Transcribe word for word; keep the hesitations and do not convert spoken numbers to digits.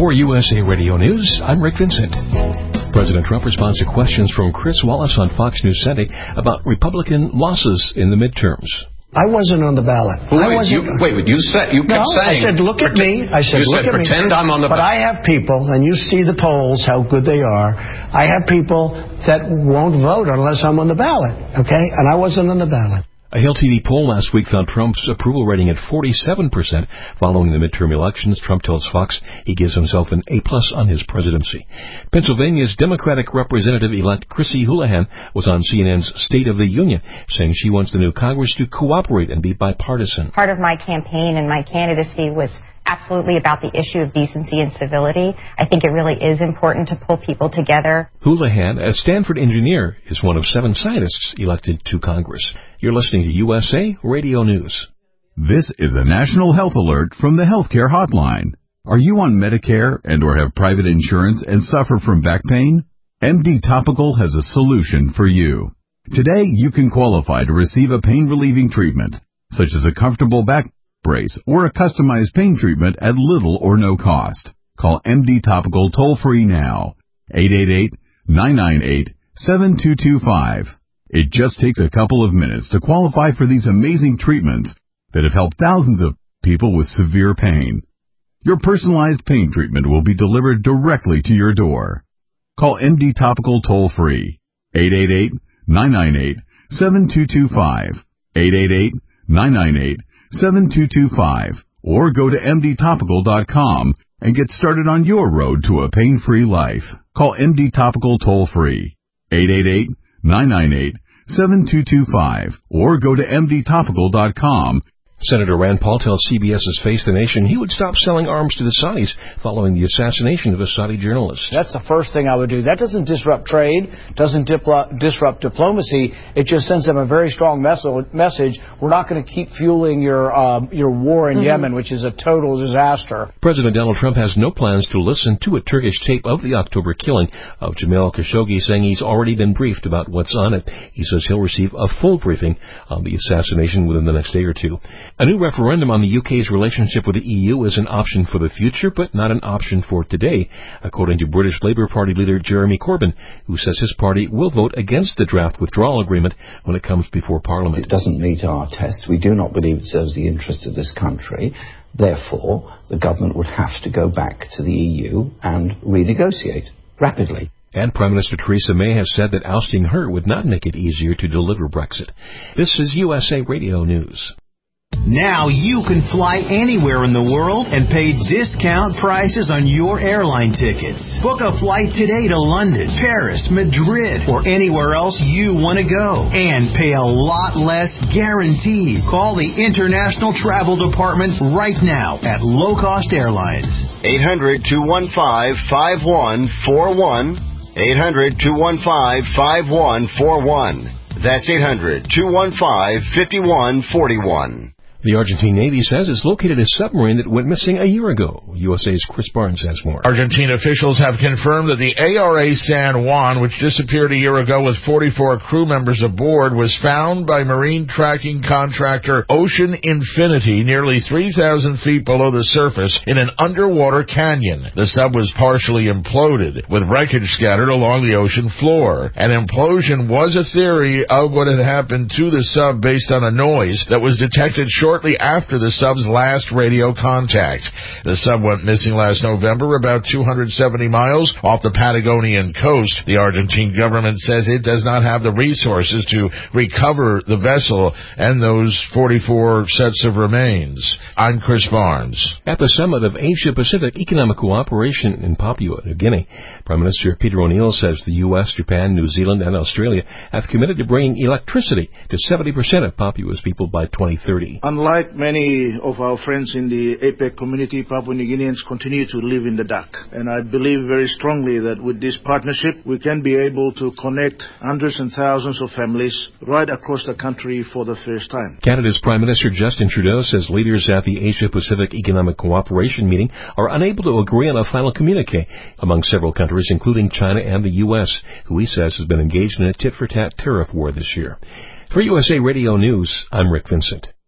For U S A Radio News, I'm Rick Vincent. President Trump responds to questions from Chris Wallace on Fox News Sunday about Republican losses in the midterms. I wasn't on the ballot. Wait, I wasn't, you, wait, you said you kept no, saying. I said, look at me. I said, you look said, at pretend me. I'm on the but ballot. I have people, and you see the polls, how good they are. I have people that won't vote unless I'm on the ballot, okay? And I wasn't on the ballot. A Hill T V poll last week found Trump's approval rating at forty-seven percent. Following the midterm elections, Trump tells Fox he gives himself an A-plus on his presidency. Pennsylvania's Democratic Representative-elect Chrissy Houlihan was on C N N's State of the Union, saying she wants the new Congress to cooperate and be bipartisan. Part of my campaign and my candidacy was absolutely about the issue of decency and civility. I think it really is important to pull people together. Houlihan, a Stanford engineer, is one of seven scientists elected to Congress. You're listening to U S A Radio News. This is a national health alert from the Healthcare Hotline. Are you on Medicare and or have private insurance and suffer from back pain? M D Topical has a solution for you. Today, you can qualify to receive a pain-relieving treatment, such as a comfortable back brace or a customized pain treatment at little or no cost. Call M D Topical toll-free now, eight eight eight, nine nine eight, seven two two five. It just takes a couple of minutes to qualify for these amazing treatments that have helped thousands of people with severe pain. Your personalized pain treatment will be delivered directly to your door. Call M D Topical toll-free, eight eight eight, nine nine eight, seven two two five, eight eight eight, nine nine eight, seven two two five, or go to M D topical dot com and get started on your road to a pain-free life. Call M D Topical toll-free, eight eight eight, nine nine eight, seven two two five, or go to M D topical dot com. Senator Rand Paul tells CBS's Face the Nation he would stop selling arms to the Saudis following the assassination of a Saudi journalist. That's the first thing I would do. That doesn't disrupt trade, doesn't diplo- disrupt diplomacy. It just sends them a very strong mes- message. We're not going to keep fueling your um, your war in mm-hmm. Yemen, which is a total disaster. President Donald Trump has no plans to listen to a Turkish tape of the October killing of Jamal Khashoggi, saying he's already been briefed about what's on it. He says he'll receive a full briefing on the assassination within the next day or two. A new referendum on the U K's relationship with the E U is an option for the future, but not an option for today, according to British Labour Party leader Jeremy Corbyn, who says his party will vote against the draft withdrawal agreement when it comes before Parliament. It doesn't meet our test. We do not believe it serves the interests of this country. Therefore, the government would have to go back to the E U and renegotiate rapidly. And Prime Minister Theresa May has said that ousting her would not make it easier to deliver Brexit. This is U S A Radio News. Now you can fly anywhere in the world and pay discount prices on your airline tickets. Book a flight today to London, Paris, Madrid, or anywhere else you want to go. And pay a lot less guaranteed. Call the International Travel Department right now at Low Cost Airlines. eight hundred, two one five, five one four one. eight hundred, two one five, five one four one. That's eight hundred, two one five, five one four one. The Argentine Navy says it's located a submarine that went missing a year ago. U S A's Chris Barnes has more. Argentine officials have confirmed that the A R A San Juan, which disappeared a year ago with forty-four crew members aboard, was found by marine tracking contractor Ocean Infinity nearly three thousand feet below the surface in an underwater canyon. The sub was partially imploded, with wreckage scattered along the ocean floor. An implosion was a theory of what had happened to the sub based on a noise that was detected shortly Shortly after the sub's last radio contact. The sub went missing last November about two hundred seventy miles off the Patagonian coast. The Argentine government says it does not have the resources to recover the vessel and those forty-four sets of remains. I'm Chris Barnes. At the summit of Asia-Pacific Economic Cooperation in Papua New Guinea, Prime Minister Peter O'Neill says the U S, Japan, New Zealand, and Australia have committed to bringing electricity to seventy percent of Papua's people by twenty thirty. Unlike many of our friends in the APEC community, Papua New Guineans continue to live in the dark. And I believe very strongly that with this partnership, we can be able to connect hundreds and thousands of families right across the country for the first time. Canada's Prime Minister Justin Trudeau says leaders at the Asia-Pacific Economic Cooperation meeting are unable to agree on a final communique among several countries, including China and the U S, who he says has been engaged in a tit-for-tat tariff war this year. For U S A Radio News, I'm Rick Vincent.